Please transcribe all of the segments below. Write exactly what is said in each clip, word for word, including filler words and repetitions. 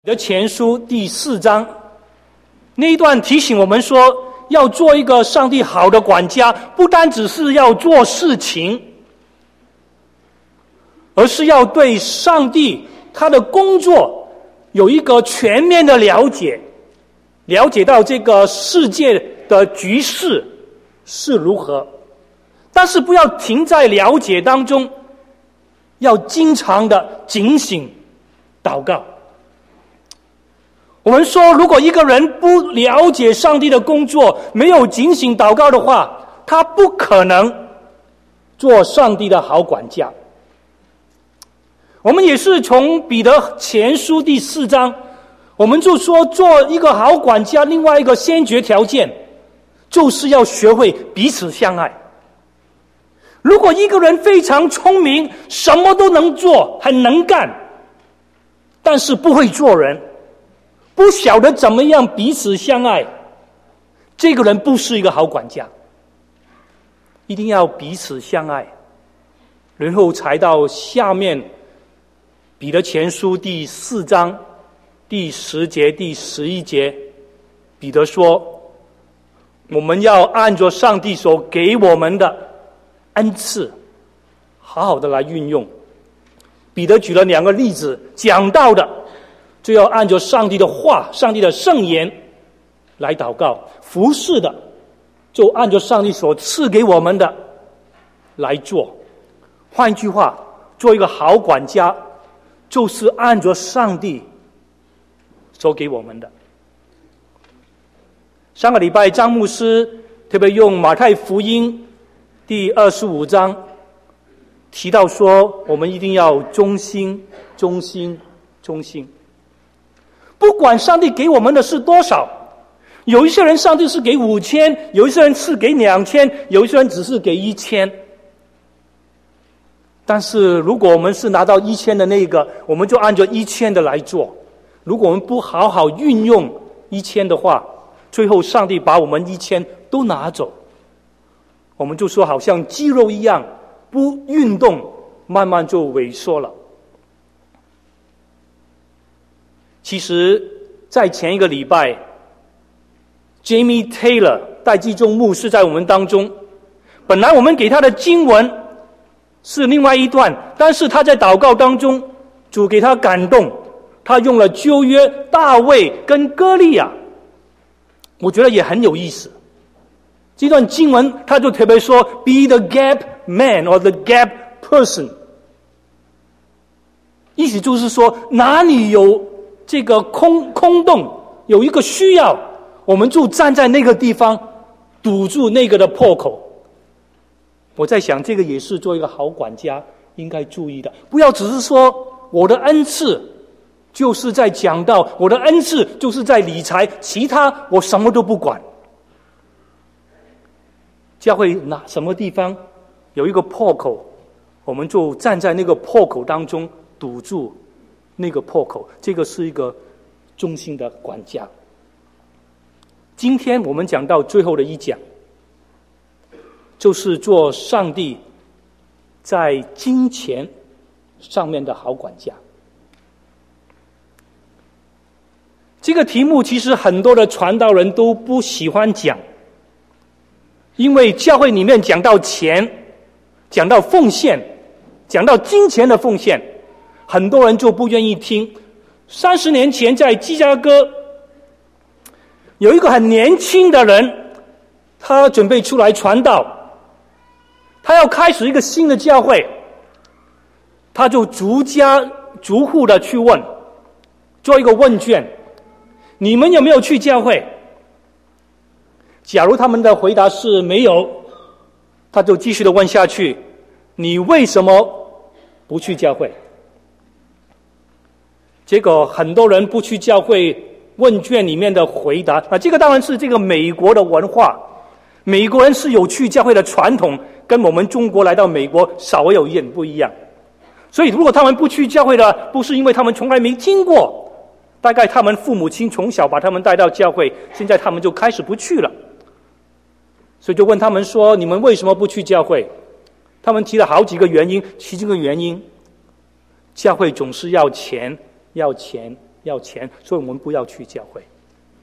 的前书第四章那一段提醒我们说，要做一个上帝好的管家，不单只是要做事情，而是要对上帝他的工作有一个全面的了解，了解到这个世界的局势是如何，但是不要停在了解当中，要经常的警醒祷告。我们说，如果一个人不了解上帝的工作，没有警醒祷告的话，他不可能做上帝的好管家。我们也是从彼得前书第四章，我们就说做一个好管家，另外一个先决条件就是要学会彼此相爱。如果一个人非常聪明，什么都能做，很能干，但是不会做人，不晓得怎么样彼此相爱，这个人不是一个好管家。一定要彼此相爱，然后才到下面彼得前书第四章第十节第十一节，彼得说，我们要按着上帝所给我们的恩赐好好的来运用。彼得举了两个例子，讲到的就要按照上帝的话，上帝的圣言来祷告，服侍的就按照上帝所赐给我们的来做。换一句话，做一个好管家就是按照上帝所给我们的。上个礼拜张牧师特别用马太福音第二十五章提到说，我们一定要忠心忠心忠心。不管上帝给我们的是多少，有一些人上帝是给五千，有一些人是给两千，有一些人只是给一千。但是如果我们是拿到一千的那个，我们就按照一千的来做。如果我们不好好运用一千的话，最后上帝把我们一千都拿走，我们就说好像肌肉一样，不运动慢慢就萎缩了。其实在前一个礼拜 Jamie Taylor 戴基中牧师在我们当中，本来我们给他的经文是另外一段，但是他在祷告当中主给他感动，他用了旧约大卫跟歌利亚，我觉得也很有意思。这段经文他就特别说 Be the gap man or the gap person， 意思就是说哪里有这个空空洞，有一个需要，我们就站在那个地方堵住那个的破口。我在想，这个也是做一个好管家应该注意的，不要只是说我的恩赐就是在讲道，我的恩赐就是在理财，其他我什么都不管。教会哪什么地方有一个破口，我们就站在那个破口当中堵住那个破口，这个是一个忠心的管家。今天我们讲到最后的一讲，就是做上帝在金钱上面的好管家。这个题目其实很多的传道人都不喜欢讲，因为教会里面讲到钱，讲到奉献，讲到金钱的奉献，很多人就不愿意听。三十年前在芝加哥有一个很年轻的人，他准备出来传道，他要开始一个新的教会，他就逐家逐户的去问，做一个问卷，你们有没有去教会？假如他们的回答是没有，他就继续的问下去，你为什么不去教会？结果很多人不去教会，问卷里面的回答啊，这个当然是这个美国的文化，美国人是有去教会的传统，跟我们中国来到美国稍微有一点不一样。所以如果他们不去教会的，不是因为他们从来没听过，大概他们父母亲从小把他们带到教会，现在他们就开始不去了。所以就问他们说，你们为什么不去教会？他们提了好几个原因，其中一个原因，教会总是要钱要钱要钱，所以我们不要去教会。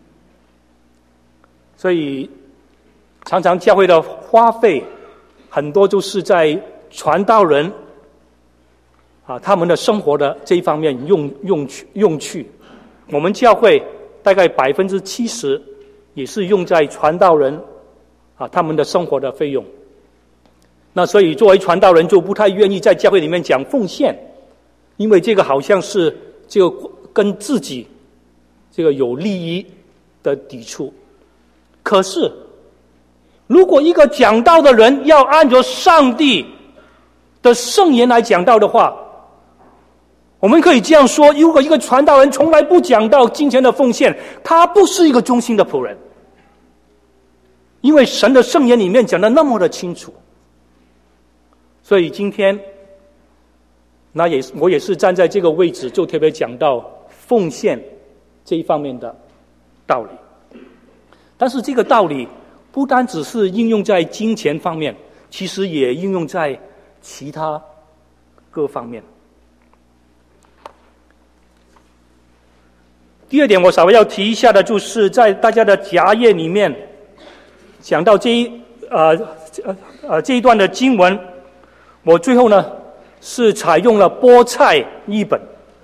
所以常常教会的花费很多就是在传道人啊他们的生活的这一方面用用去用去。我们教会大概百分之七十也是用在传道人啊他们的生活的费用。那所以作为传道人就不太愿意在教会里面讲奉献，因为这个好像是这个跟自己这个有利益的抵触。可是如果一个讲道的人要按照上帝的圣言来讲道的话，我们可以这样说，如果一个传道人从来不讲到金钱的奉献，他不是一个忠心的仆人，因为神的圣言里面讲得那么的清楚。所以今天那也我也是站在这个位置，就特别讲到奉献这一方面的道理。但是这个道理不单只是应用在金钱方面，其实也应用在其他各方面。第二点我稍微要提一下的，就是在大家的夹页里面讲到这一呃呃呃这一段的经文，我最后呢是采用了菠菜译本。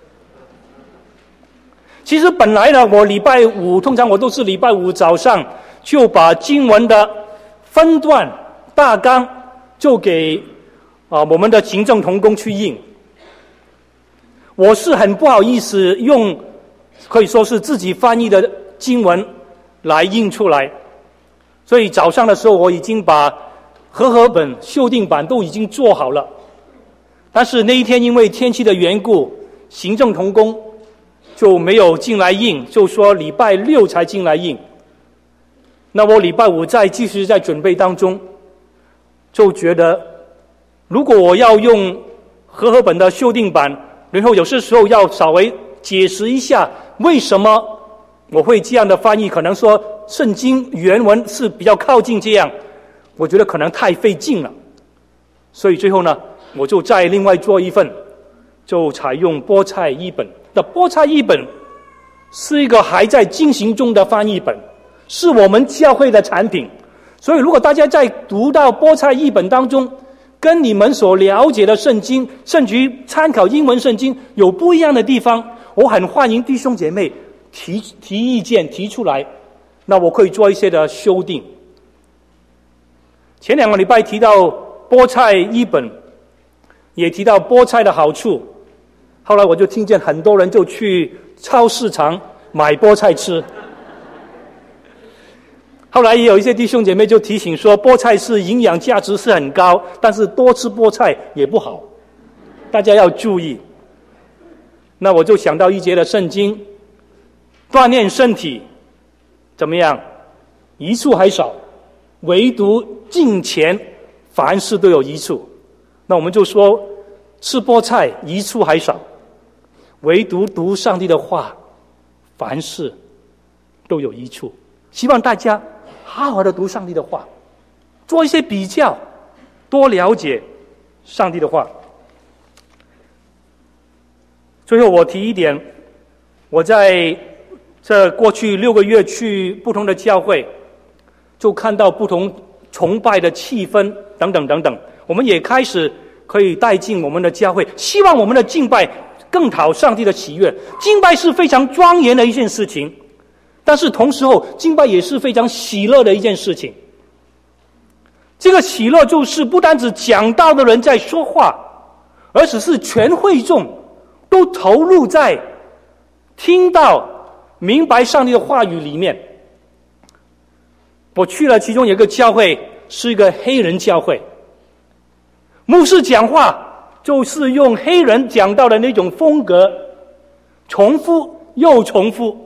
其实本来呢，我礼拜五通常我都是礼拜五早上就把经文的分段大纲就给啊、呃、我们的行政同工去印。我是很不好意思用可以说是自己翻译的经文来印出来，所以早上的时候我已经把和合本修订版都已经做好了。但是那一天因为天气的缘故，行政同工就没有进来印，就说礼拜六才进来印。那我礼拜五再继续在准备当中，就觉得如果我要用和合本的修订版，然后有些时候要稍微解释一下为什么我会这样的翻译，可能说圣经原文是比较靠近这样，我觉得可能太费劲了。所以最后呢，我就再另外做一份，就采用菠菜译本。的菠菜译本是一个还在进行中的翻译本，是我们教会的产品。所以如果大家在读到菠菜译本当中，跟你们所了解的圣经，甚至于参考英文圣经有不一样的地方，我很欢迎弟兄姐妹提提意见提出来，那我可以做一些的修订。前两个礼拜提到菠菜译本，也提到菠菜的好处，后来我就听见很多人就去超市场买菠菜吃。后来也有一些弟兄姐妹就提醒说，菠菜是营养价值是很高，但是多吃菠菜也不好，大家要注意。那我就想到一节的圣经，锻炼身体怎么样？一处还少，唯独敬虔，凡事都有一处。那我们就说，吃菠菜一处还少，唯独读上帝的话，凡事都有一处。希望大家好好的读上帝的话，做一些比较，多了解上帝的话。最后我提一点，我在这过去六个月去不同的教会，就看到不同崇拜的气氛等等等等，我们也开始可以带进我们的教会，希望我们的敬拜更讨上帝的喜悦。敬拜是非常庄严的一件事情，但是同时候敬拜也是非常喜乐的一件事情。这个喜乐就是不单只讲道的人在说话，而只是全会众都投入在听到明白上帝的话语里面。我去了其中有一个教会，是一个黑人教会，牧师讲话就是用黑人讲道的那种风格，重复又重复。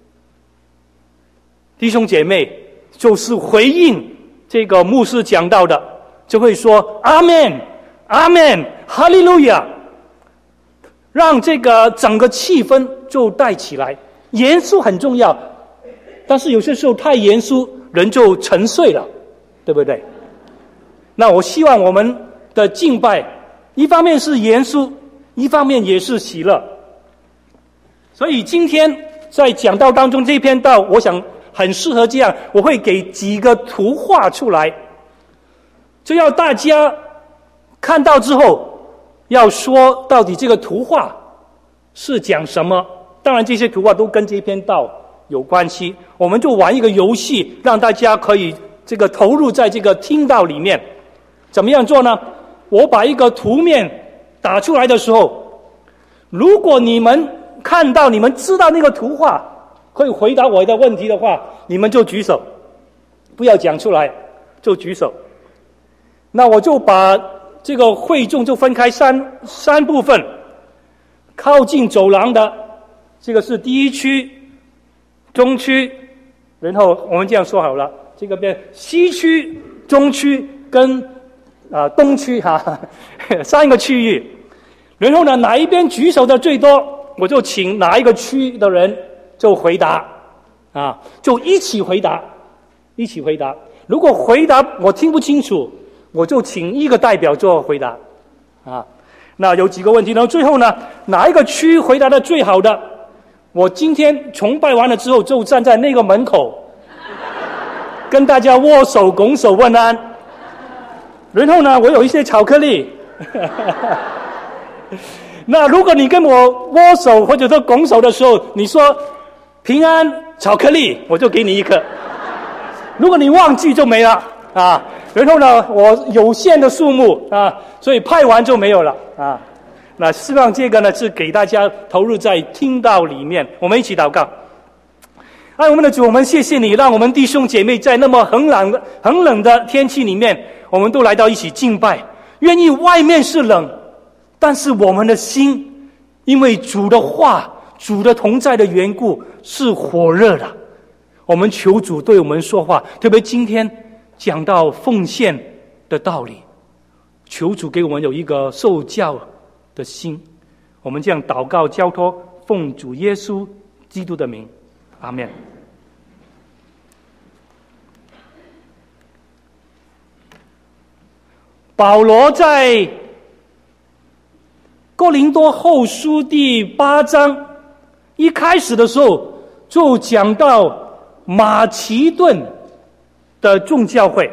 弟兄姐妹就是回应这个牧师讲道的，就会说阿们阿们哈利路亚，让这个整个气氛就带起来。严肃很重要，但是有些时候太严肃，人就沉睡了，对不对？那我希望我们的敬拜一方面是严肃，一方面也是喜乐。 所以今天在讲道当中这篇道，我想很适合这样，我会给几个图画出来，就要大家看到之后要说到底这个图画是讲什么。当然这些图画都跟这篇道有关系，我们就玩一个游戏，让大家可以这个投入在这个听道里面。怎么样做呢？我把一个图面打出来的时候，如果你们看到，你们知道那个图画可以回答我的问题的话，你们就举手，不要讲出来，就举手。那我就把这个会众就分开三三部分，靠近走廊的这个是第一区、中区，然后我们这样说好了，这个边西区、中区跟啊、呃、东区哈、啊，三个区域。然后呢，哪一边举手的最多，我就请哪一个区的人就回答，啊，就一起回答，一起回答。如果回答我听不清楚，我就请一个代表做回答，啊，那有几个问题呢？最后呢，哪一个区回答的最好的，我今天崇拜完了之后，就站在那个门口，跟大家握手拱手问安。然后呢，我有一些巧克力。那如果你跟我握手或者说拱手的时候，你说平安巧克力，我就给你一颗。如果你忘记就没了啊。然后呢，我有限的数目啊，所以派完就没有了啊。那希望这个呢是给大家投入在听道里面，我们一起祷告。爱我们的主，我们谢谢你，让我们弟兄姐妹在那么很冷的很冷的天气里面，我们都来到一起敬拜。愿意外面是冷，但是我们的心因为主的话、主的同在的缘故是火热的。我们求主对我们说话，特别今天讲到奉献的道理，求主给我们有一个受教的心。我们这样祷告交托，奉主耶稣基督的名，阿们。保罗在哥林多后书第八章一开始的时候就讲到马其顿的众教会。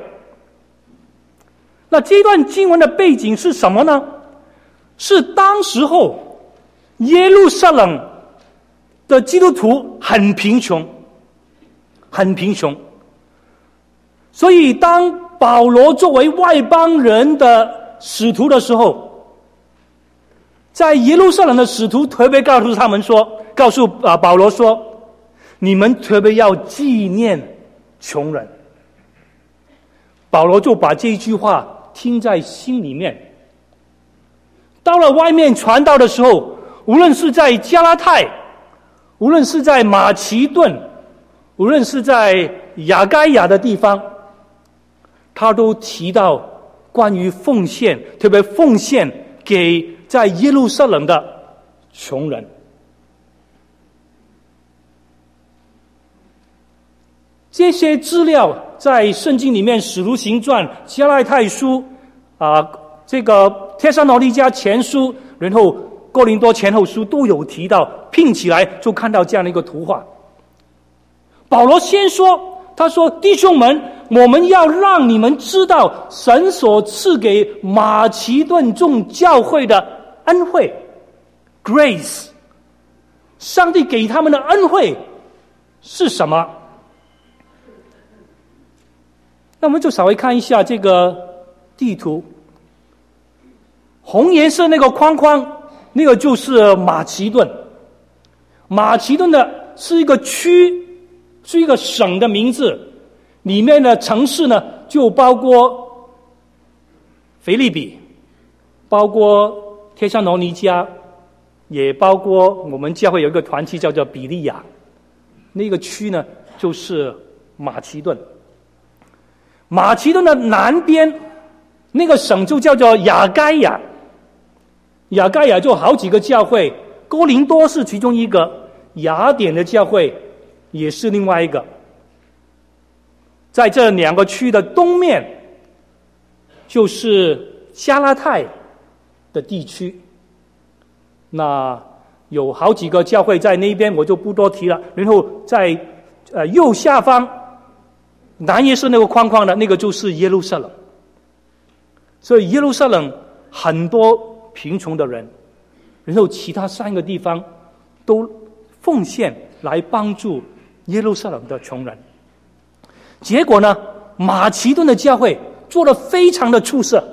那这段经文的背景是什么呢？是当时候耶路撒冷的基督徒很贫穷，很贫穷，所以当保罗作为外邦人的使徒的时候，在耶路撒冷的使徒特别告诉他们说，告诉啊保罗说，你们特别要纪念穷人。保罗就把这一句话听在心里面。到了外面传道的时候，无论是在加拉太，无论是在马其顿，无论是在亚该亚的地方，他都提到关于奉献，特别奉献给在耶路撒冷的穷人。这些资料在圣经里面，使徒行传、加拉太书啊、呃，这个帖撒罗尼迦前书，然后哥林多前后书都有提到，拼起来就看到这样的一个图画。保罗先说，他说：“弟兄们，我们要让你们知道神所赐给马其顿众教会的恩惠 ，grace， 上帝给他们的恩惠是什么？”那我们就稍微看一下这个地图，红颜色那个框框，那个就是马其顿。马其顿的是一个区，是一个省的名字，里面的城市呢就包括腓立比，包括帖撒罗尼迦，也包括我们教会有一个团体叫做比利亚，那个区呢就是马其顿。马其顿的南边那个省就叫做亚该亚，亚该亚就好几个教会，哥林多是其中一个，雅典的教会也是另外一个。在这两个区的东面就是加拉太的地区，那有好几个教会在那边，我就不多提了。然后在呃右下方南也是那个框框的那个就是耶路撒冷，所以耶路撒冷很多贫穷的人，然后其他三个地方都奉献来帮助耶路撒冷的穷人。结果呢，马其顿的教会做得非常的出色，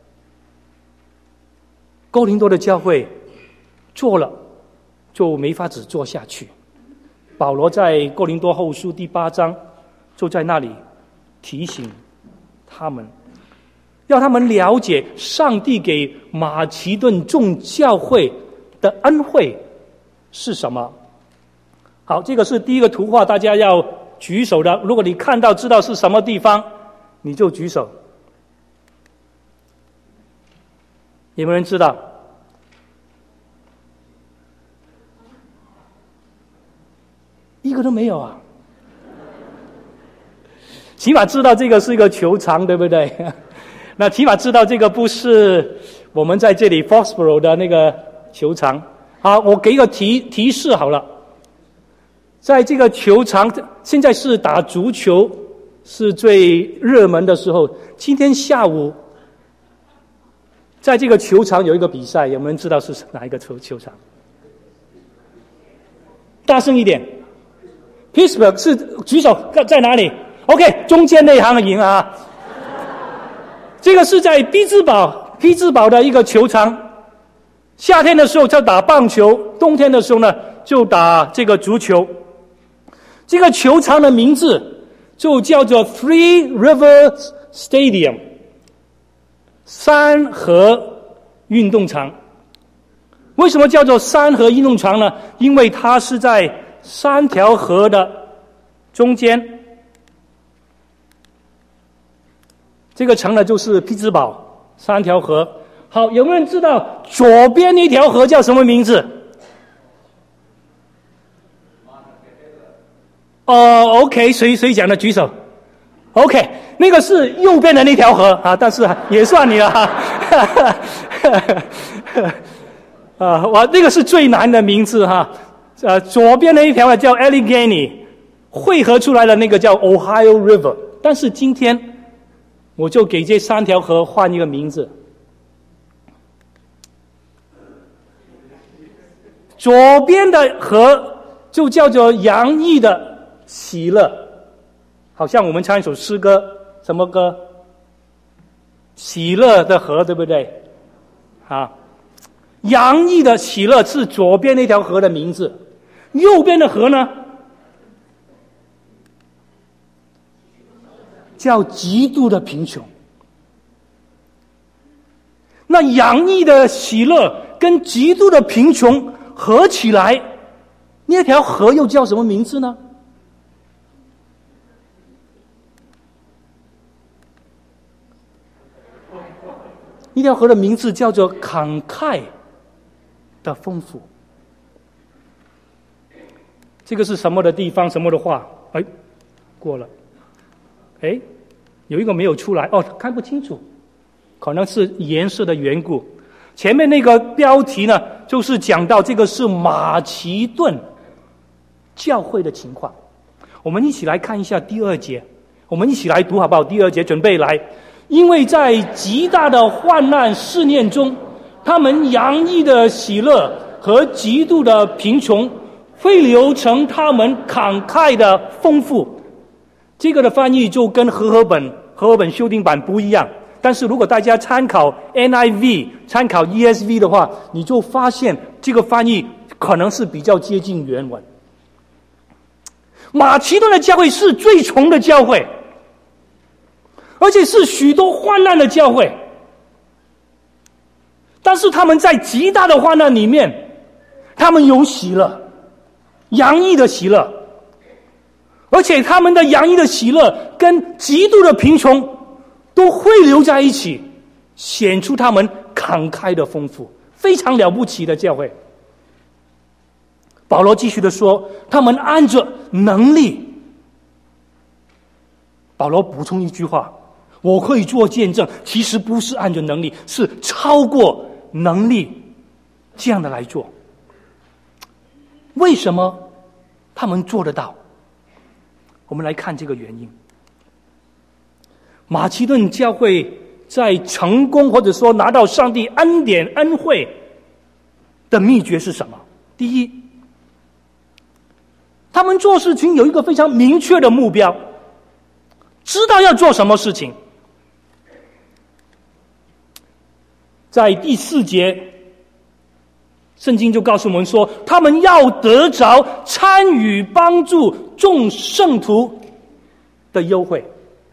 哥林多的教会做了就没法子做下去。保罗在哥林多后书第八章就在那里提醒他们，要他们了解上帝给马其顿众教会的恩惠是什么。好，这个是第一个图画，大家要举手的。如果你看到知道是什么地方，你就举手。有没有人知道？一个都没有啊！起码知道这个是一个球场，对不对？那起码知道这个不是我们在这里 Foxborough 的那个球场。好，我给一个提提示好了。在这个球场，现在是打足球是最热门的时候。今天下午在这个球场有一个比赛，有没有人知道是哪一个球球场？大声一点。Pittsburgh 是举手在哪里 ？OK， 中间那一行赢啊！这个是在匹兹堡，匹兹堡的一个球场。夏天的时候就打棒球，冬天的时候呢就打这个足球。这个球场的名字就叫做 Three Rivers Stadium， 三河运动场。为什么叫做三河运动场呢？因为它是在三条河的中间，这个城呢就是匹兹堡，三条河。好，有没有人知道左边一条河叫什么名字？哦 ，OK， 谁谁讲的举手 ？OK， 那个是右边的那条河啊，但是也算你了哈。啊，我那个是最难的名字哈。呃，左边的一条呢叫 Allegheny， 汇合出来的那个叫 Ohio River。但是今天我就给这三条河换一个名字。左边的河就叫做洋溢的喜乐，好像我们唱一首诗歌，什么歌？喜乐的河，对不对？啊，洋溢的喜乐是左边那条河的名字。右边的河呢，叫极度的贫穷。那洋溢的喜乐跟极度的贫穷合起来，那条河又叫什么名字呢？一条河的名字叫做慷慨的丰富。这个是什么的地方？什么的话？哎，过了。哎，有一个没有出来哦，看不清楚，可能是颜色的缘故。前面那个标题呢，就是讲到这个是马其顿教会的情况。我们一起来看一下第二节，我们一起来读好不好？第二节，准备来。因为在极大的患难试炼中，他们洋溢的喜乐和极度的贫穷会流成他们慷慨的丰富。这个的翻译就跟和合本和合本修订版不一样，但是如果大家参考 N I V 参考 E S V 的话，你就发现这个翻译可能是比较接近原文。马其顿的教会是最穷的教会，而且是许多患难的教会，但是他们在极大的患难里面，他们有喜乐，洋溢的喜乐，而且他们的洋溢的喜乐跟极度的贫穷都汇流在一起，显出他们慷慨的丰富，非常了不起的教会。保罗继续的说，他们按着能力。保罗补充一句话，我可以做见证，其实不是按着能力，是超过能力这样的来做。 为什么他们做得到？我们来看这个原因。马其顿教会在成功或者说拿到上帝恩典恩惠的秘诀是什么？第一，他们做事情有一个非常明确的目标，知道要做什么事情。在第四节，圣经就告诉我们说，他们要得着参与帮助众圣徒的优惠。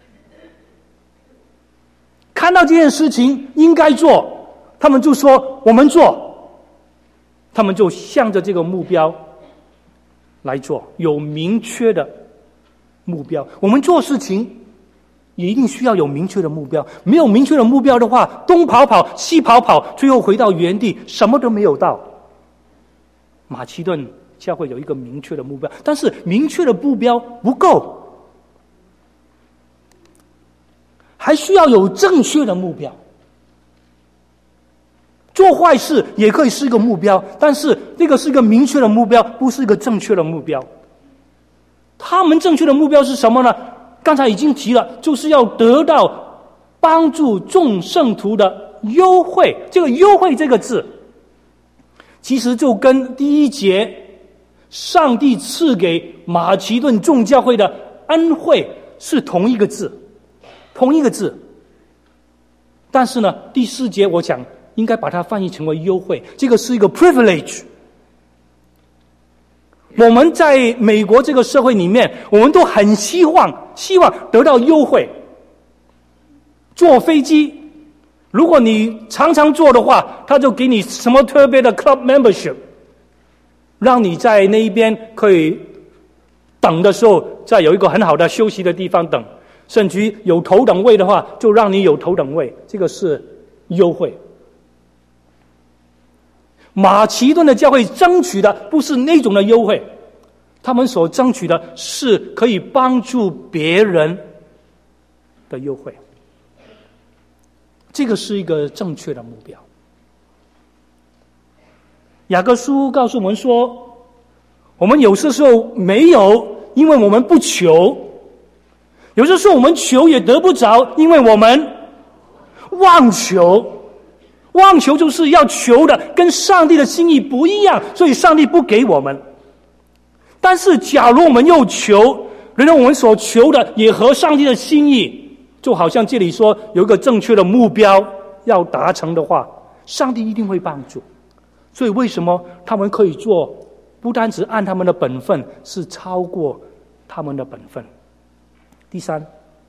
看到这件事情应该做，他们就说我们做，他们就向着这个目标来做，有明确的目标。我们做事情也一定需要有明确的目标，没有明确的目标的话，东跑跑西跑跑，最后回到原地什么都没有到。马其顿教会有一个明确的目标，但是明确的目标不够，还需要有正确的目标。做坏事也可以是一个目标，但是这个是一个明确的目标，不是一个正确的目标。他们正确的目标是什么呢？刚才已经提了，就是要得到帮助众圣徒的优惠。这个优惠这个字，其实就跟第一节上帝赐给马其顿众教会的恩惠是同一个字，同一个字。但是呢，第四节我想应该把它翻译成为优惠，这个是一个 privilege。我们在美国这个社会里面，我们都很希望希望得到优惠。坐飞机，如果你常常坐的话，他就给你什么特别的 club membership， 让你在那一边可以等的时候再有一个很好的休息的地方等，甚至于有头等位的话就让你有头等位，这个是优惠。马其顿的教会争取的不是那种的优惠，他们所争取的是可以帮助别人的优惠，这个是一个正确的目标。雅各书告诉我们说，我们有些时候没有，因为我们不求；有些时候我们求也得不着，因为我们妄求。妄求就是要求的跟上帝的心意不一样，所以上帝不给我们。但是假如我们又求，然后我们所求的也合上帝的心意，就好像这里说有一个正确的目标要达成的话，上帝一定会帮助。所以为什么他们可以做，不单只按他们的本分，是超过他们的本分。第三，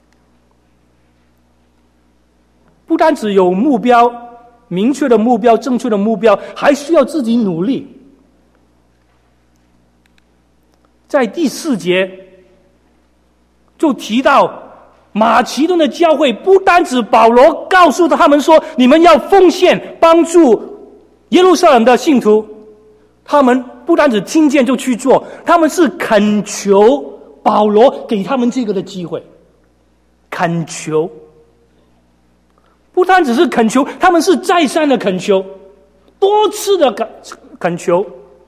不单只有目标，明确的目标，正确的目标，还需要自己努力。在第四节就提到马其顿的教会，不单指保罗告诉他们说你们要奉献帮助耶路撒冷的信徒，他们不单只听见就去做，他们是恳求保罗给他们这个的机会。恳求不单只是恳求，他们是再三的恳求，多次的恳求，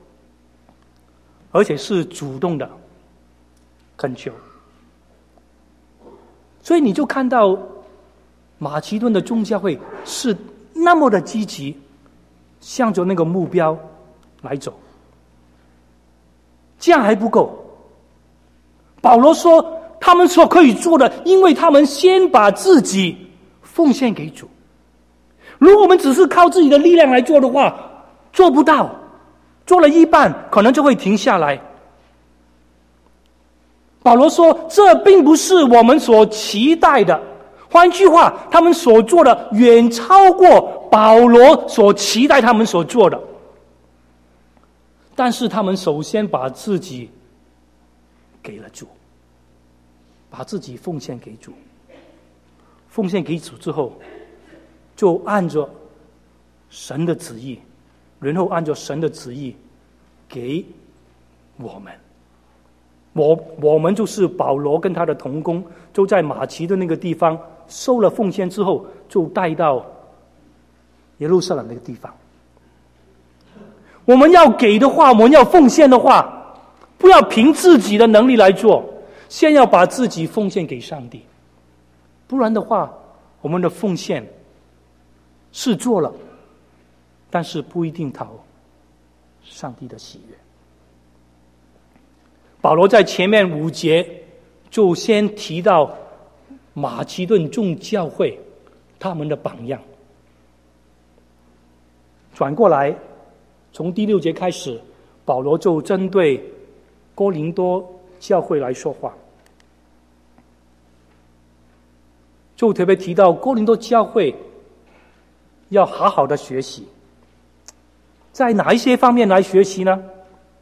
而且是主动的恳求。所以你就看到马其顿的众教会是那么的积极，向着那个目标来走。这样还不够，保罗说他们所可以做的，因为他们先把自己奉献给主。如果我们只是靠自己的力量来做的话，做不到，做了一半可能就会停下来。保罗说这并不是我们所期待的，换句话，他们所做的远超过保罗所期待他们所做的。但是他们首先把自己给了主，把自己奉献给主，奉献给主之后，就按着神的旨意，然后按照神的旨意给我们。我我们就是保罗跟他的同工，就在马其顿那个地方收了奉献之后，就带到耶路撒冷那个地方。 我们要给的话，我们要奉献的话，不要凭自己的能力来做，先要把自己奉献给上帝。不然的话，我们的奉献是做了，但是不一定讨上帝的喜悦。保罗在前面五节就先提到马其顿众教会他们的榜样，转过来从第六节开始，保罗就针对哥林多教会来说话，就特别提到哥林多教会要好好的学习。在哪一些方面来学习呢？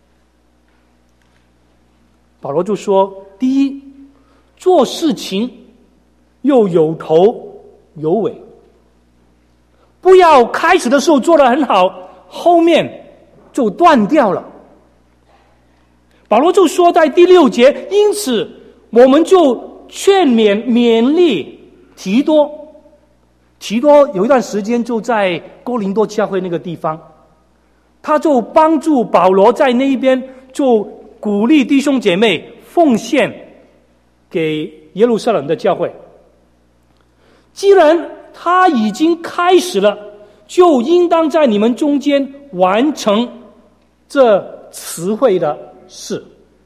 保罗就说，第一，做事情又有头有尾，不要开始的时候做得很好，后面就断掉了。保罗就说在第六节，因此我们就劝勉勉励提多。提多有一段时间就在哥林多教会那个地方，他就帮助保罗在那一边，就鼓励弟兄姐妹奉献给耶路撒冷的教会。既然他已经开始了，就应当在你们中间完成这词汇的事。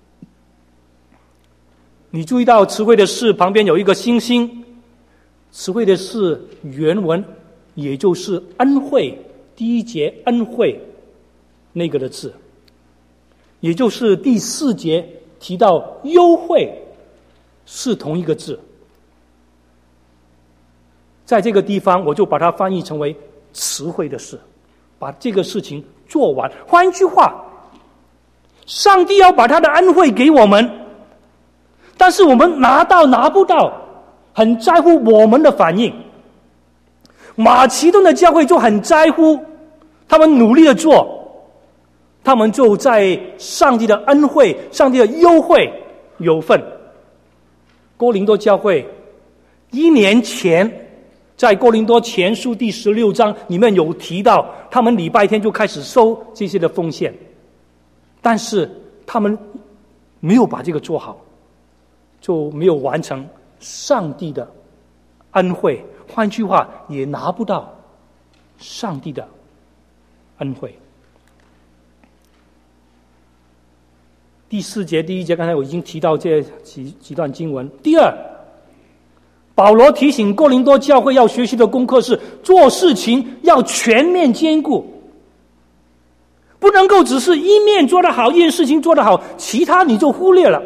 你注意到词汇的事旁边有一个星星，词汇的事原文也就是恩惠，第一节恩惠那个的字，也就是第四节提到优惠是同一个字。在这个地方我就把它翻译成为词汇的事，把这个事情做完。换一句话，上帝要把他的恩惠给我们，但是我们拿到拿不到很在乎我们的反应。马其顿的教会就很在乎，他们努力的做，他们就在上帝的恩惠、上帝的优惠有份。哥林多教会一年前在哥林多前书第十六章里面有提到，他们礼拜天就开始收这些的奉献，但是他们没有把这个做好，就没有完成上帝的恩惠，换句话也拿不到上帝的恩惠。第四节第一节刚才我已经提到这几几段经文。第二，保罗提醒哥林多教会要学习的功课是做事情要全面兼顾，不能够只是一面做得好，一件事情做得好，其他你就忽略了。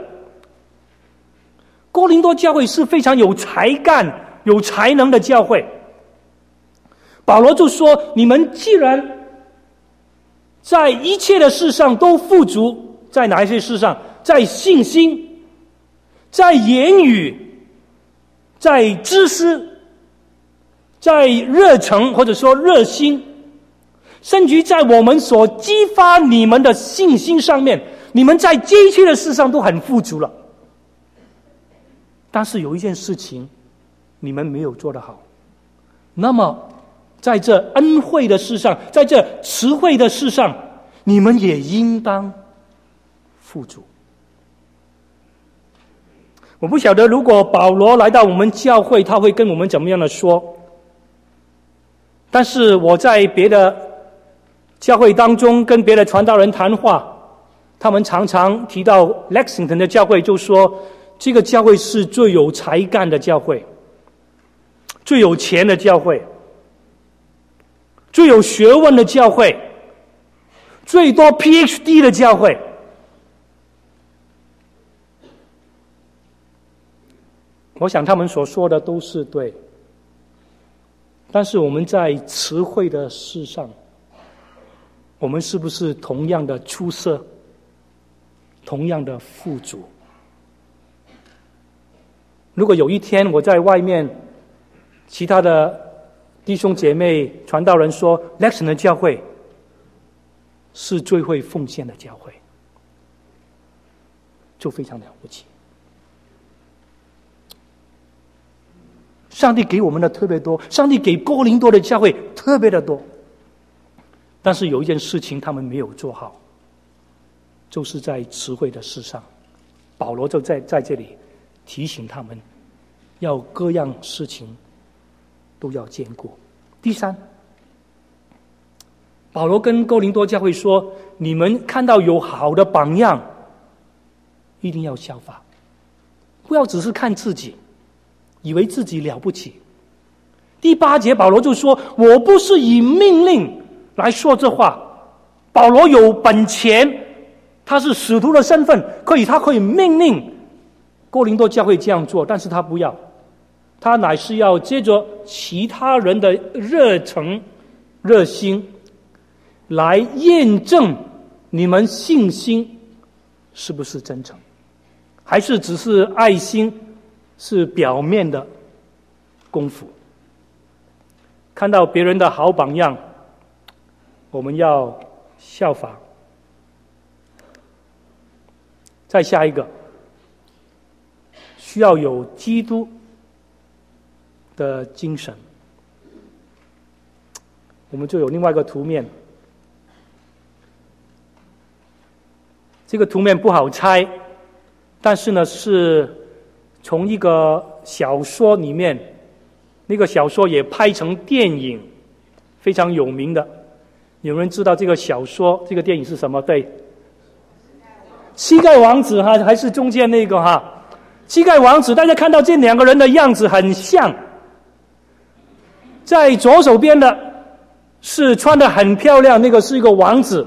哥林多教会是非常有才干有才能的教会，保罗就说，你们既然在一切的事上都富足，在哪一些事上？在信心，在言语，在知识，在热诚或者说热心，甚至于在我们所激发你们的信心上面，你们在这一切的事上都很富足了。但是有一件事情你们没有做得好，那么在这恩惠的事上，在这慈惠的事上，你们也应当富足。我不晓得如果保罗来到我们教会，他会跟我们怎么样的说，但是我在别的教会当中跟别的传道人谈话，他们常常提到 Lexington 的教会，就说这个教会是最有才干的教会，最有钱的教会，最有学问的教会，最多 P H D 的教会。我想他们所说的都是对，但是我们在词汇的事上，我们是不是同样的出色，同样的富足？如果有一天我在外面，其他的弟兄姐妹传道人说 Lexington 的教会是最会奉献的教会，就非常了不起。上帝给我们的特别多，上帝给哥林多的教会特别的多， 但是有一件事情他们没有做好，就是在词汇的事上，保罗就在在这里提醒他们，要各样事情都要兼顾。第三，保罗跟哥林多教会说，你们看到有好的榜样，一定要效法，不要只是看自己，以为自己了不起。第八节保罗就说，我不是以命令来说这话。保罗有本钱，他是使徒的身份，可以他可以命令哥林多教会这样做，但是他不要，他乃是要接着其他人的热诚热心来验证你们信心是不是真诚，还是只是爱心，是表面的功夫。看到别人的好榜样，我们要效法。再下一个，需要有基督的精神。我们就有另外一个图面，这个图面不好猜，但是呢是从一个小说里面，那个小说也拍成电影，非常有名的。有人知道这个小说这个电影是什么？对，膝盖王子哈，还是中间那个哈？膝盖王子，大家看到这两个人的样子很像。在左手边的是穿得很漂亮，那个是一个王子。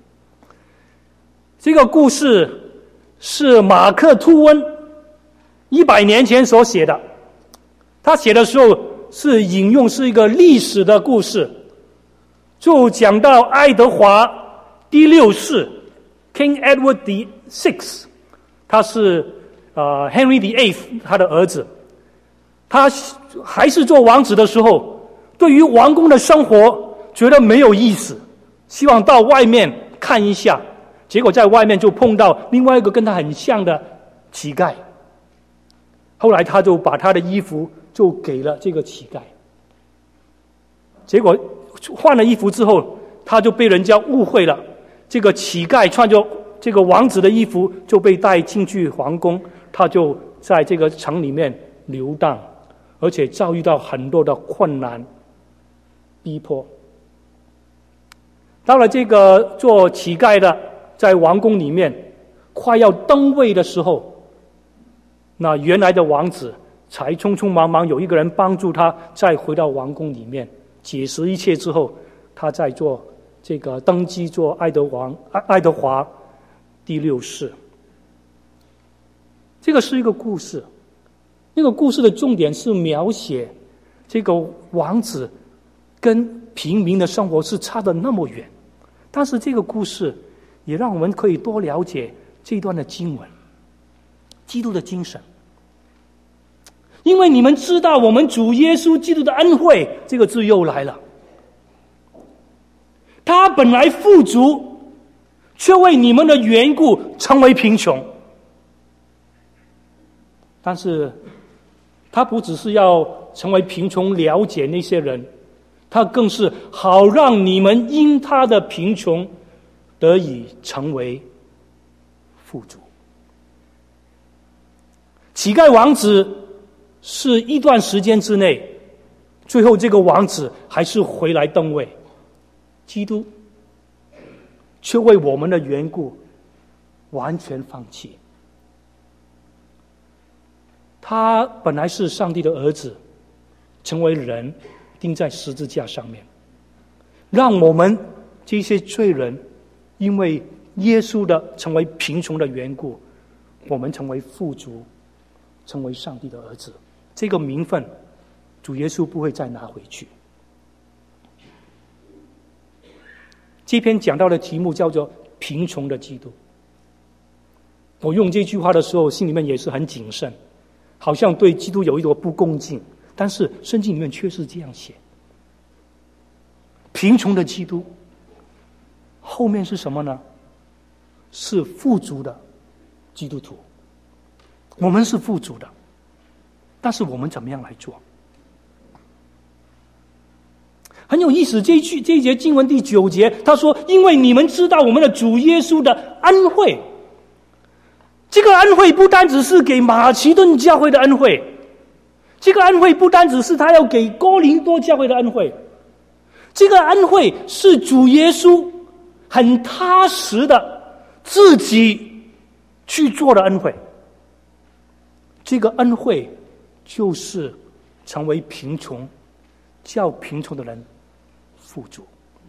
这个故事是马克·吐温一百年前所写的，他写的时候是引用是一个历史的故事，就讲到爱德华第六世 King Edward the Sixth， 他是呃 Henry the Eighth 他的儿子，他还是做王子的时候，对于王宫的生活觉得没有意思，希望到外面看一下，结果在外面就碰到另外一个跟他很像的乞丐，后来他就把他的衣服就给了这个乞丐，结果换了衣服之后，他就被人家误会了，这个乞丐穿着这个王子的衣服就被带进去皇宫，他就在这个城里面流荡，而且遭遇到很多的困难逼迫。到了这个做乞丐的在王宫里面快要登位的时候，那原来的王子才匆匆忙忙有一个人帮助他再回到王宫里面解释一切之后，他再做这个登基做爱德王爱德华第六世。这个是一个故事，那个故事的重点是描写这个王子跟平民的生活是差得那么远，但是这个故事也让我们可以多了解这段的经文，基督的精神。因为你们知道我们主耶稣基督的恩惠，这个字又来了，他本来富足，却为你们的缘故成为贫穷。但是他不只是要成为贫穷了解那些人，他更是好让你们因他的贫穷得以成为富足。乞丐王子是一段时间之内，最后这个王子还是回来登位，基督却为我们的缘故完全放弃。他本来是上帝的儿子，成为人钉在十字架上面，让我们这些罪人因为耶稣的成为贫穷的缘故，我们成为富足，成为上帝的儿子。这个名分主耶稣不会再拿回去。这篇讲到的题目叫做贫穷的基督。我用这句话的时候心里面也是很谨慎，好像对基督有一种不恭敬，但是圣经里面却是这样写，贫穷的基督后面是什么呢？是富足的基督徒。我们是富足的，但是我们怎么样来做？ 很有意思，这一句这一节经文第九节，他说：“因为你们知道我们的主耶稣的恩惠。”这个恩惠不单只是给马其顿教会的恩惠，这个恩惠不单只是他要给哥林多教会的恩惠，这个恩惠是主耶稣很踏实的自己去做的恩惠。这个恩惠就是成为贫穷，叫贫穷的人富足。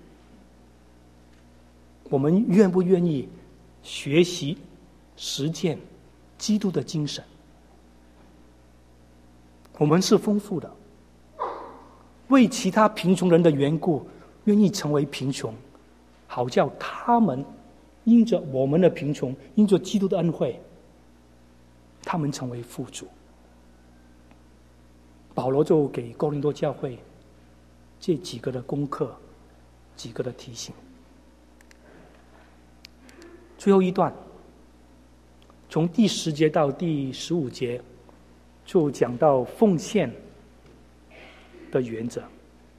我们愿不愿意学习实践基督的精神？我们是丰富的，为其他贫穷人的缘故，愿意成为贫穷，好叫他们因着我们的贫穷，因着基督的恩惠，他们成为富足。保罗就给哥林多教会这几个的功课，几个的提醒。最后一段，从第十节到第十五节，就讲到奉献的原则。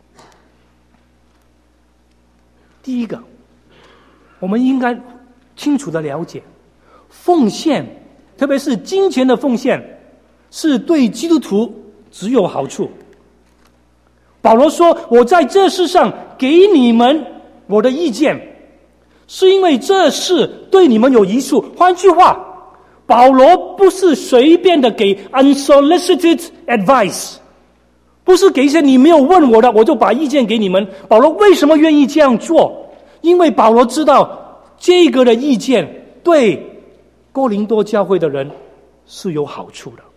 第一个，我们应该清楚的了解，奉献，特别是金钱的奉献，是对基督徒只有好处。保罗说：“我在这事上给你们我的意见，是因为这事对你们有益处。”换句话，保罗不是随便的给 unsolicited advice， 不是给一些你没有问我的，我就把意见给你们。保罗为什么愿意这样做？因为保罗知道这个的意见对哥林多教会的人是有好处的。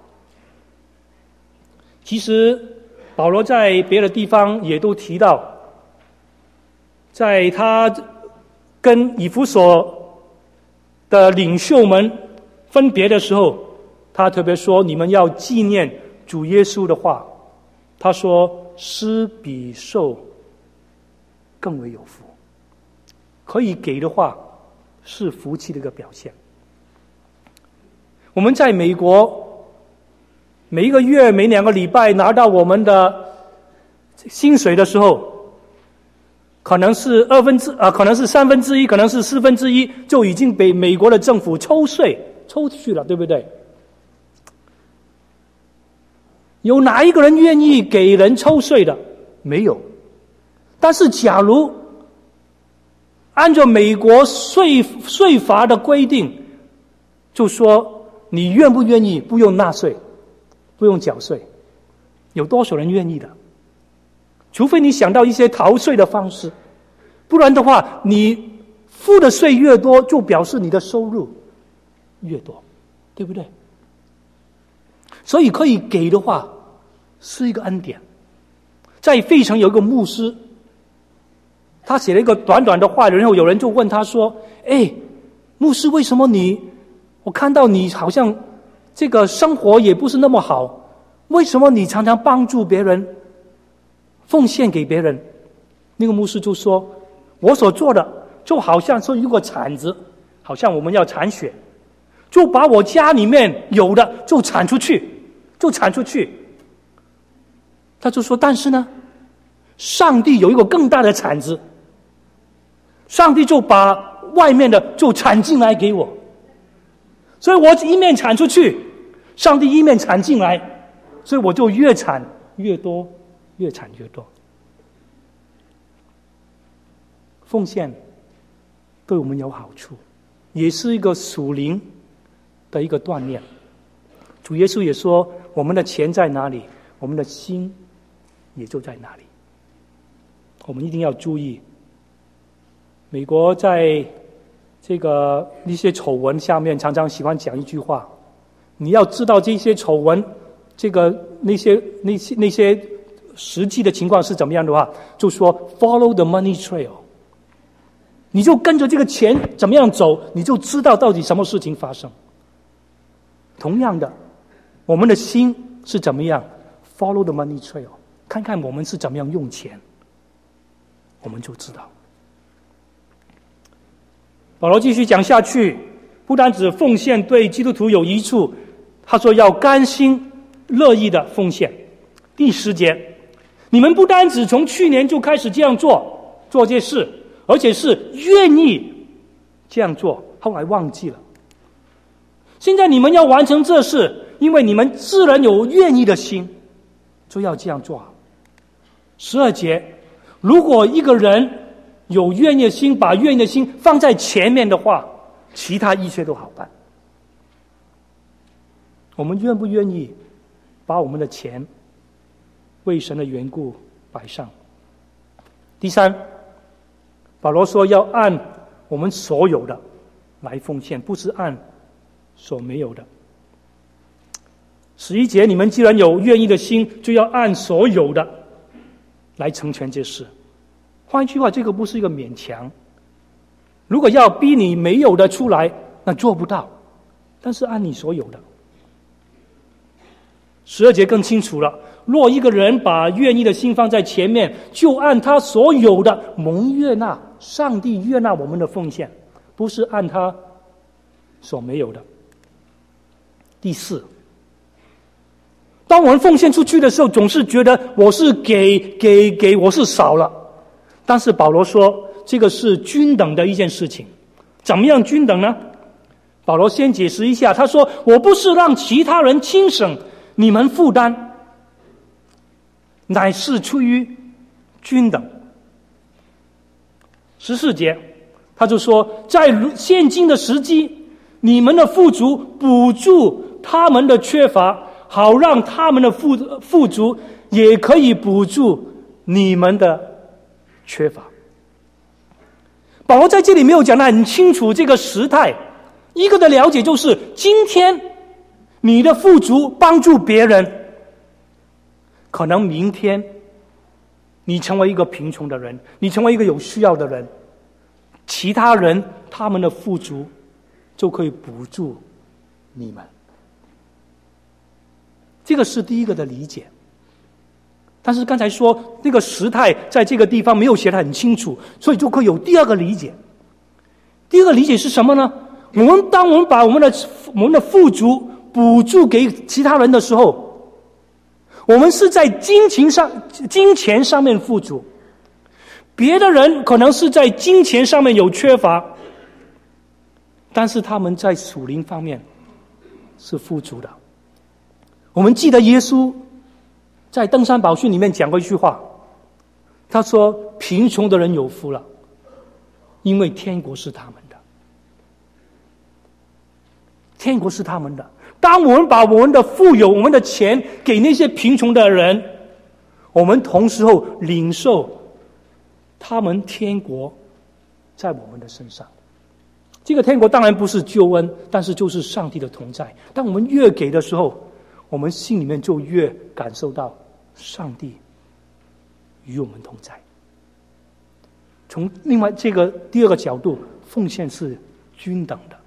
其实保罗在别的地方也都提到，在他跟以弗所的领袖们分别的时候，他特别说：“你们要纪念主耶稣的话。”他说：“施比受更为有福。”可以给的话，是福气的一个表现。我们在美国，每一个月每两个礼拜拿到我们的薪水的时候，可能是二分之啊、呃，可能是三分之一，可能是四分之一，就已经被美国的政府抽税抽去了，对不对？有哪一个人愿意给人抽税的？没有。但是假如按照美国税税法的规定，就说你愿不愿意不用纳税，不用缴税？有多少人愿意的？除非你想到一些逃税的方式，不然的话，你付的税越多，就表示你的收入越多，对不对？所以可以给的话，是一个恩典。在费城有一个牧师，他写了一个短短的话，然后有人就问他说：“哎，牧师，为什么你，我看到你好像这个生活也不是那么好，为什么你常常帮助别人，奉献给别人？”那个牧师就说：“我所做的就好像是一个铲子，好像我们要铲雪，就把我家里面有的就铲出去，就铲出去。”他就说：“但是呢，上帝有一个更大的铲子，上帝就把外面的就铲进来给我，所以我一面铲出去，上帝一面铲进来，所以我就越铲越多，越铲越多。”奉献对我们有好处，也是一个属灵的一个锻炼。主耶稣也说：“我们的钱在哪里，我们的心也就在哪里。”我们一定要注意，美国在这个一些丑闻下面常常喜欢讲一句话：你要知道这些丑闻，这个那些那些那些实际的情况是怎么样的话，就说 follow the money trail， 你就跟着这个钱怎么样走，你就知道到底什么事情发生。同样的，我们的心是怎么样 follow the money trail， 看看我们是怎么样用钱，我们就知道。保罗继续讲下去，不单指奉献对基督徒有益处，他说要甘心乐意的奉献。第十节， 你们不单只从去年就开始这样做做这事，而且是愿意这样做，后来忘记了。现在你们要完成这事，因为你们自然有愿意的心，就要这样做。十二节，如果一个人有愿意的心，把愿意的心放在前面的话，其他一切都好办。我们愿不愿意把我们的钱为神的缘故摆上？第三，保罗说要按我们所有的来奉献，不是按所没有的。十一节，你们既然有愿意的心，就要按所有的来成全这事。换一句话，这个不是一个勉强。如果要逼你没有的出来，那做不到，但是按你所有的。十二节更清楚了，若一个人把愿意的心放在前面，就按他所有的蒙悦纳，上帝悦纳我们的奉献，不是按他所没有的。第四，当我们奉献出去的时候，总是觉得我是给给给我是少了，但是保罗说这个是均等的一件事情。怎么样均等呢？保罗先解释一下，他说我不是让其他人轻省你们负担，乃是出于均等。十四节他就说，在现今的时机，你们的富足补助他们的缺乏，好让他们的富富足也可以补助你们的缺乏。保罗在这里没有讲得很清楚这个时态，一个的了解就是今天你的富足帮助别人，可能明天你成为一个贫穷的人，你成为一个有需要的人，其他人他们的富足就可以补助你们。这个是第一个的理解。但是刚才说那个时态在这个地方没有写得很清楚，所以就会有第二个理解。第二个理解是什么呢？我们当我们把我们的我们的富足补助给其他人的时候，我们是在金钱上金钱上面富足，别的人可能是在金钱上面有缺乏，但是他们在属灵方面是富足的。我们记得耶稣在登山宝训里面讲过一句话，他说贫穷的人有福了，因为天国是他们的。天国是他们的。当我们把我们的富有，我们的钱给那些贫穷的人，我们同时候领受他们天国在我们的身上。这个天国当然不是救恩，但是就是上帝的同在。当我们越给的时候，我们心里面就越感受到上帝与我们同在。从另外这个第二个角度，奉献是均等的。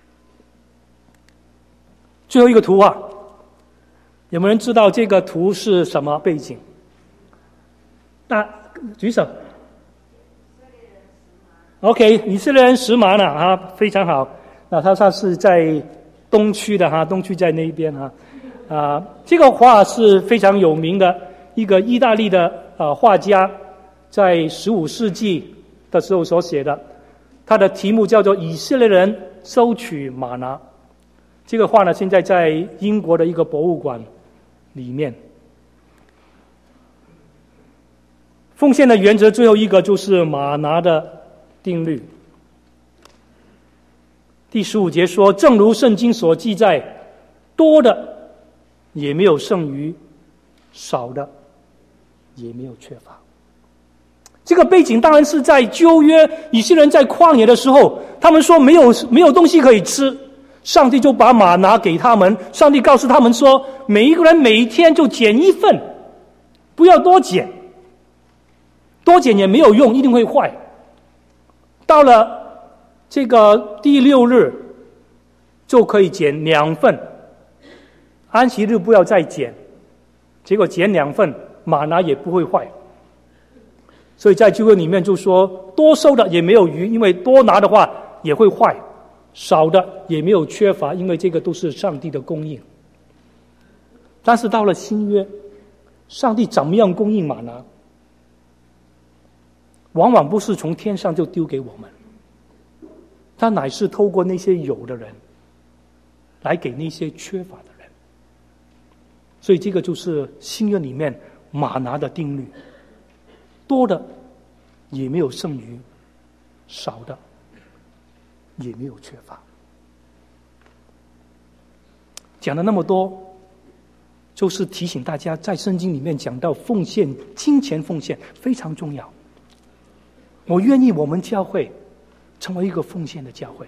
最后一个图啊，有没有人知道这个图是什么背景？那举手。OK， 以色列人十马呢啊，非常好。那他他是在东区的哈，东区在那一边哈。啊，这个画是非常有名的一个意大利的呃画家，在十五世纪的时候所写的，他的题目叫做《以色列人收取玛拿》。这个画呢，现在在英国的一个博物馆里面。奉献的原则最后一个就是玛拿的定律。第十五节说，正如圣经所记载，多的也没有剩余，少的也没有缺乏。这个背景当然是在旧约以色列人在旷野的时候，他们说没有没有东西可以吃，上帝就把玛拿给他们。上帝告诉他们说，每一个人每一天就捡一份，不要多捡，多捡也没有用，一定会坏。到了这个第六日就可以捡两份，安息日不要再捡，结果捡两份玛拿也不会坏。所以在旧约里面就说，多收的也没有余，因为多拿的话也会坏；少的也没有缺乏，因为这个都是上帝的供应。但是到了新约， 上帝怎么样供应玛拿？往往不是从天上就丢给我们，他乃是透过那些有的人来给那些缺乏的人。所以这个就是新约里面玛拿的定律，多的也没有剩余，少的也没有缺乏。讲了那么多，就是提醒大家，在圣经里面讲到奉献，金钱奉献非常重要。我愿意我们教会成为一个奉献的教会。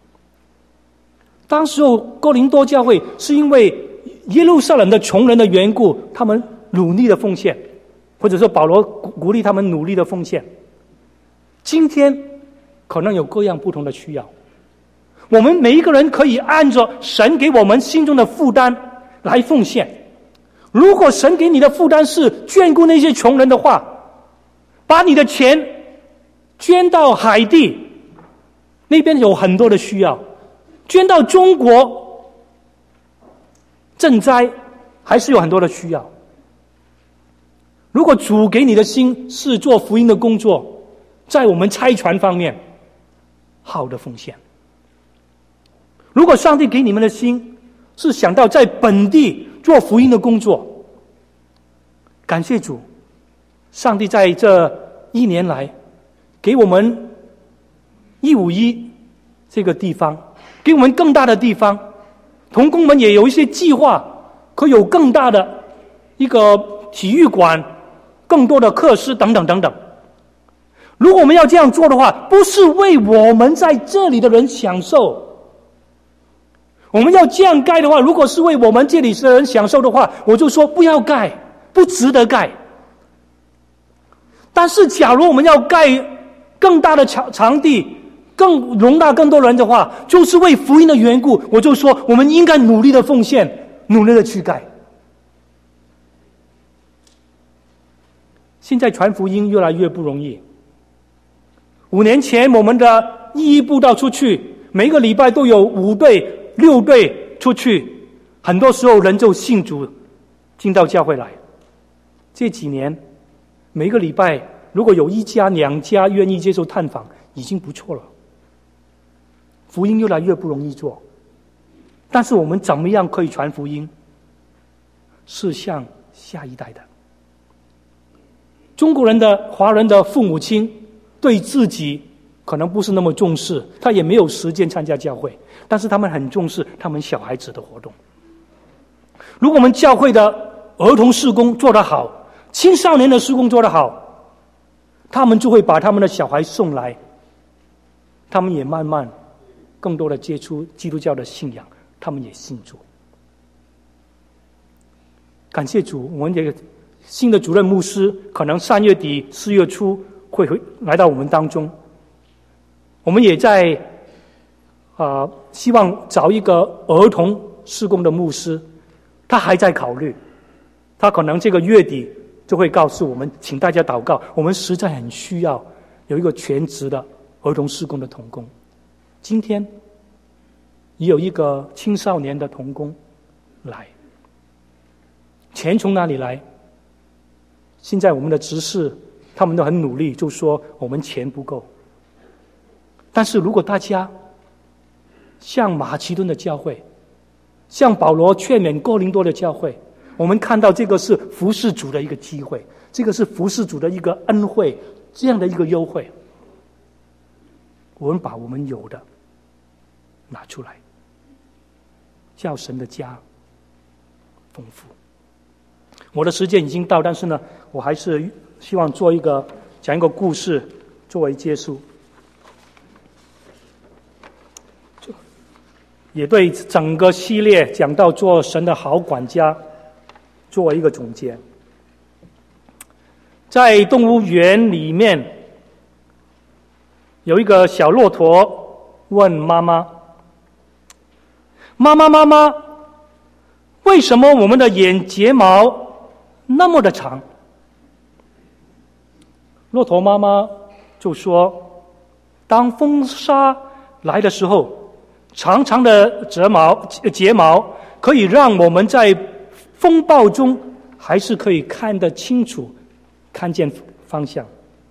当时候哥林多教会是因为耶路撒冷的穷人的缘故，他们努力的奉献，或者说保罗鼓励他们努力的奉献。今天可能有各样不同的需要，我们每一个人可以按着神给我们心中的负担来奉献。如果神给你的负担是眷顾那些穷人的话，把你的钱捐到海地，那边有很多的需要，捐到中国赈灾还是有很多的需要。如果主给你的心是做福音的工作，在我们差传方面好的奉献。如果上帝给你们的心是想到在本地做福音的工作，感谢主，上帝在这一年来给我们一五一这个地方，给我们更大的地方，同工们也有一些计划，可有更大的一个体育馆，更多的课室等等等等。如果我们要这样做的话，不是为我们在这里的人享受。我们要这样盖的话，如果是为我们这里的人享受的话，我就说不要盖，不值得盖。但是假如我们要盖更大的场场地，更容纳更多人的话，就是为福音的缘故，我就说我们应该努力的奉献，努力的去盖。现在传福音越来越不容易。五年前我们的义义布道出去，每个礼拜都有五队六队出去，很多时候人就信主进到教会来。这几年每个礼拜如果有一家两家愿意接受探访，已经不错了。福音越来越不容易做，但是我们怎么样可以传福音，是向下一代的。中国人的华人的父母亲对自己可能不是那么重视，他也没有时间参加教会，但是他们很重视他们小孩子的活动。如果我们教会的儿童事工做得好，青少年的事工做得好，他们就会把他们的小孩送来，他们也慢慢更多的接触基督教的信仰，他们也信主。感谢主，我们这个新的主任牧师可能三月底四月初会回来到我们当中。我们也在啊、呃，希望找一个儿童事工的牧师，他还在考虑，他可能这个月底就会告诉我们，请大家祷告，我们实在很需要有一个全职的儿童事工的同工。今天也有一个青少年的同工来，钱从哪里来？现在我们的执事他们都很努力，就说我们钱不够。但是如果大家像马其顿的教会，像保罗劝勉哥林多的教会，我们看到这个是服侍主的一个机会，这个是服侍主的一个恩惠，这样的一个优惠，我们把我们有的拿出来，叫神的家丰富。我的时间已经到，但是呢，我还是希望做一个讲一个故事作为结束，也对整个系列讲到做神的好管家作为一个总结。在动物园里面，有一个小骆驼问妈妈：“妈妈妈妈，为什么我们的眼睫毛那么的长？”骆驼妈妈就说：“当风沙来的时候，长长的睫毛睫毛可以让我们在风暴中还是可以看得清楚，看见方向。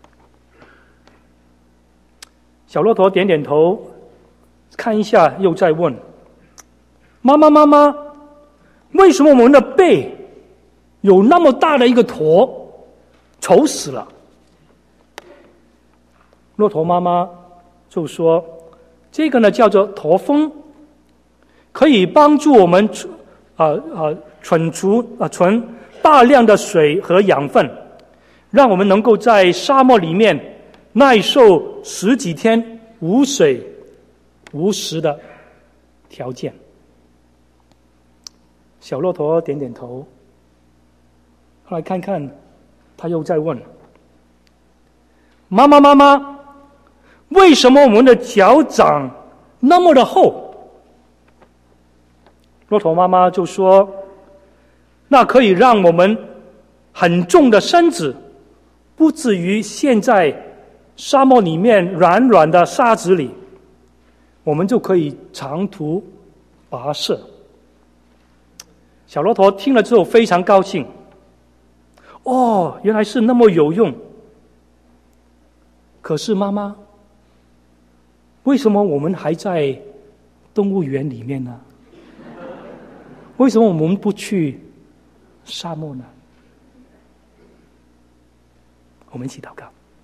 小骆驼点点头，看一下又再问：妈妈妈妈，为什么我们的背有那么大的一个驼，丑死了？骆驼妈妈就说：这个呢叫做驼峰，可以帮助我们啊啊存储啊存大量的水和养分，让我们能够在沙漠里面耐受十几天无水无食的条件。小骆驼点点头，后来看看，他又在问：妈妈妈妈，为什么我们的脚掌那么的厚？骆驼妈妈就说：那可以让我们很重的身子不至于陷在沙漠里面软软的沙子里，我们就可以长途跋涉。小骆驼听了之后非常高兴，哦，原来是那么有用。可是妈妈，为什么我们还在动物园里面呢？为什么我们不去沙漠呢？我们一起祷告。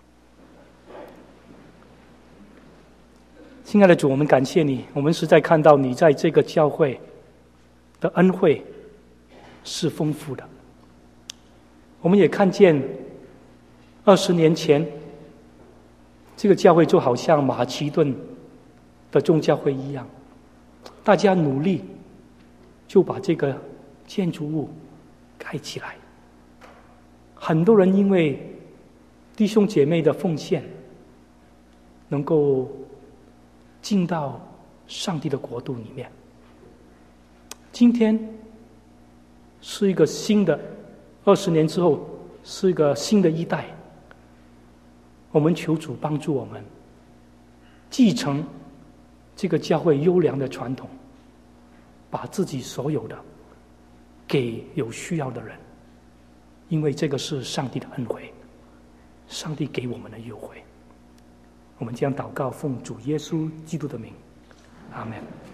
亲爱的主，我们感谢你，我们实在看到你在这个教会的恩惠是丰富的。我们也看见二十年前这个教会就好像马其顿的众教会一样，大家努力就把这个建筑物盖起来。很多人因为弟兄姐妹的奉献，能够进到上帝的国度里面。今天是一个新的，二十年之后是一个新的一代。我们求主帮助我们继承这个教会优良的传统，把自己所有的给有需要的人，因为这个是上帝的恩惠，上帝给我们的优惠。我们将祷告奉主耶稣基督的名，阿们。